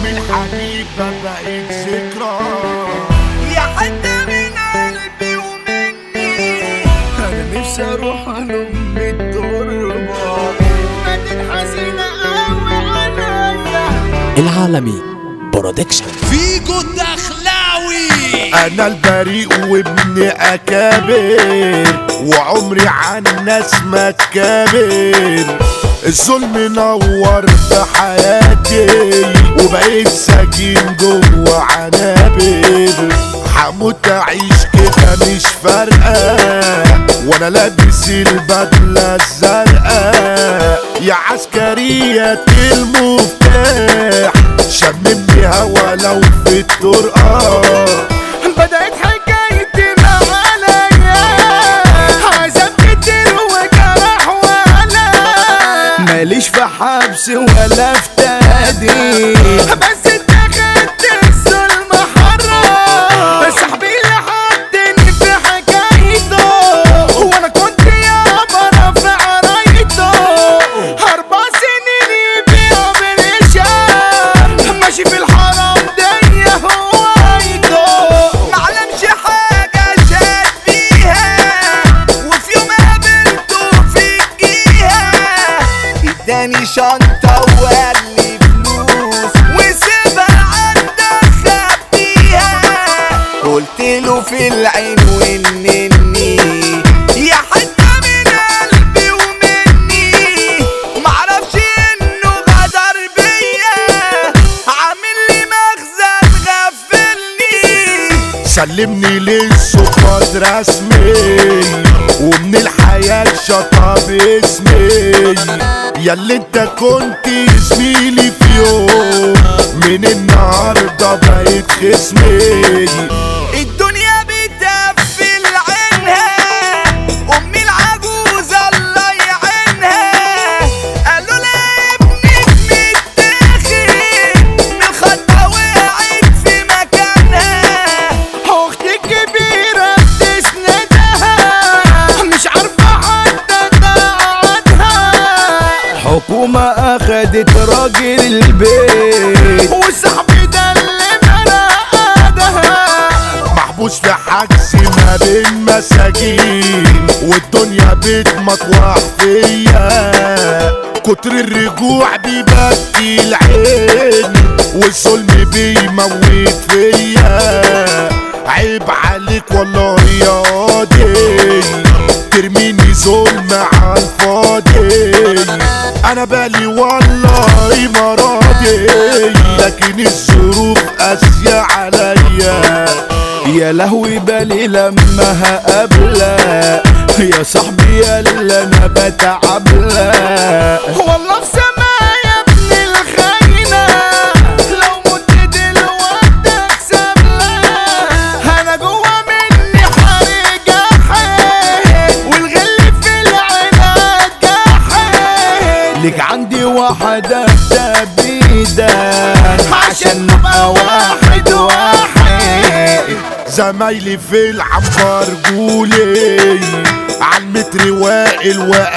الحبيبة بقت ذكرى. يا حتة من قلبي ومني أنا نفسي أروح ألم التربة، ما تنحزن قوي عليا. العالمي برودكشن. فيجو الدخلاوي. أنا البريء وابن أكابر، وعمري عن الناس ما كابر. الظلم نور في حياتي، وبقيت ساكن جوه عنابر. هموت أعيش كده مش فارقة، وأنا لابس البدلة الزرقاء. يا عسكرية المفتاح، شممني هوا لو في الطرقة. بدأت حكايتي مع عليا، عذاب كتير وجرح ولا ماليش في حبس ولا في تهديد، بس انت خدت الظلم حرام. صاحبي اللي حطني في حكايته، وانا كنت يابا رافع رايته. 4 سنين يبيع بالإشارة، ماشي في الحرام دي هوايته. معلمش حاجة شاد بيها، وفي يوم قابلته في الجيهة. اداني شنطة وقال لي فلوس، وسيبها عندك خبيها. قلت له في العين وانني يا حتة من قلبي ومني. معرفش انه غدر بيا، عامل لي مخزن غفلني. سلمني للسقاط رسمي، ومن الحياة شطب اسمي. ياللي انت كنت زميلي في يوم، من النهاردة بقيت خصمي. الدنيا بتقفل عينها، امي العجوزة الله يعينها. قالوا لها ابنك متاخد من الخطة، وقعت في مكانها. اختي الكبيرة بتسندها، مش عارفة حتى تقعدها. حكومة اخدت راجل البيت، وصاحبي ده اللي مرقدها. محبوس في حجز ما بين مساجين، والدنيا بتمطوح فيا. كتر الرجوع بيبكي العين، والظلم بيموت فيا. عيب عليك والله يا قاضي، ترميني ظلم عالفاضي. انا بالي والله ما راضي، لكن الظروف قاسية عليا. يا لهوي بالي لما هقابلك، يا صاحبي يلا انا بتعبلك. والله في سما يا ابن الخاينة، لو مت دلوقتي اكسب لك. انا جوا مني حريق جاحد، والغل في العناد جاحد. ليك عندي واحدة تبيدا، عشان نبقى واحد واحد. زمايلي في العنبر جولي، عالمتر واقل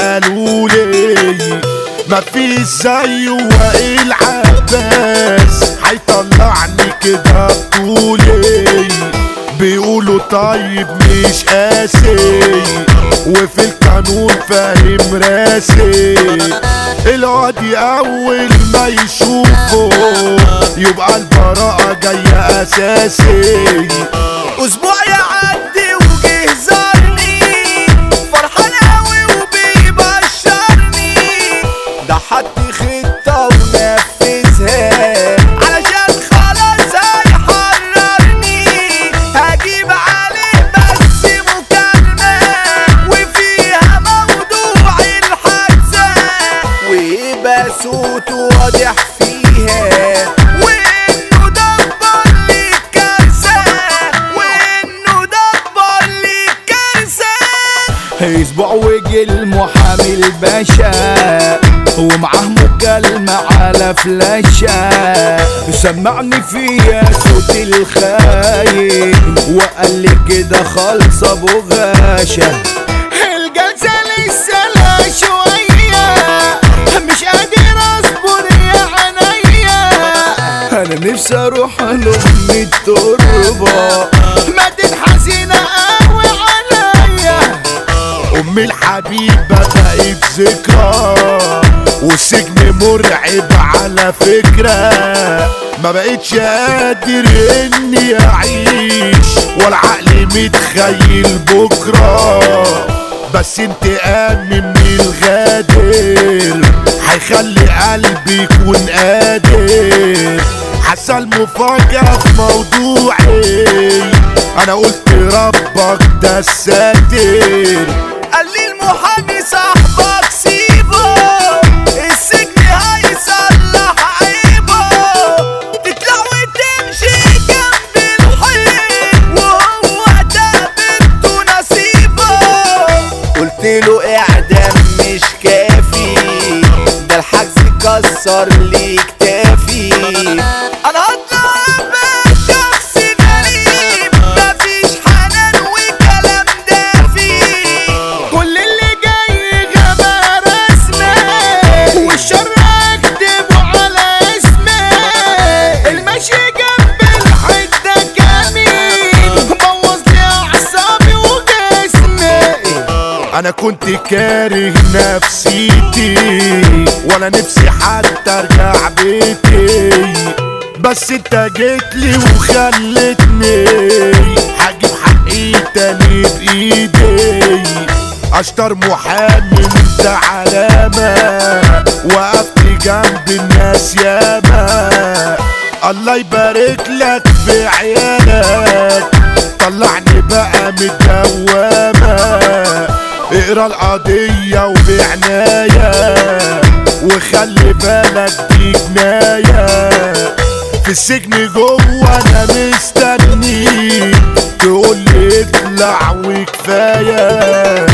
وقالولي مفيش زيه وائل عباس، هيطلعني كده بطولي. بيقولوا طيب مش قاسي، وفي القانون فاهم راسي. القاضي اول ما يشوفه، يبقى البراءة جاية اساسي. اسبوع يعدي وجه زارني، فرحان قوي وبيبشرني. ده حط خطة ونفذها، علشان خلاص هيحررني. هجيب عليه بس مكالمة، وفيها موضوع الحادثة، ويبقى صوته واضح فيها، وانه دبر لي كارثة، وانه دبر لي كارثة. اسبوع وجه المحامي الباشا، ومعاه مكالمة على فلاشة. سمعني فيها صوت الخاين، وقال لي كده خالصة ابو غاشا. الجلسة لسه لها شوية، مش قادر اصبر يا عينيا. انا نفسي اروح لام التربة. ماتت حزينة قوي عليا، امي الحبيبة بقت ذكرى، والسجن مرعب على فكرة. ما بقتش قادر اني اعيش، ولا عقلي متخيل بكرة. بس انتقام من الغادر هيخلي قلبي يكون قادر. حصل مفاجأة في موضوعي، انا قلت ربك ده الساتر. قال لي المحامي صاحبك سيبه، السجن هيصلح عيبه، تطلع وتمشي جنب الحيط، وهو ده بنته نصيبه. قلت له اعدام مش كافي، ده الحجز كسر لي كتافي. انا هطلع بشخص غريب، مفيش حنان وكلام دافي. كل اللي جاي غابة رسمي، والشر اكتبه على اسمي. المشي جنب الحتة جميل، بوظ لي اعصابي وجسمي. انا كنت كاره نفسيتي، ولا نفسي حتى ارجع بيتي. بس انت جيتلي وخلتني هجيب حقي تاني بايدي. اشطر محامي انت علامة، وقفت جنب الناس ياما. الله يبارك لك في عيالك، طلعني بقى من الدوامة. اقرا القضية وبعناية، وخلي بالك دي جناية. في السجن جوه انا مستني، تقولي اطلع وكفاية.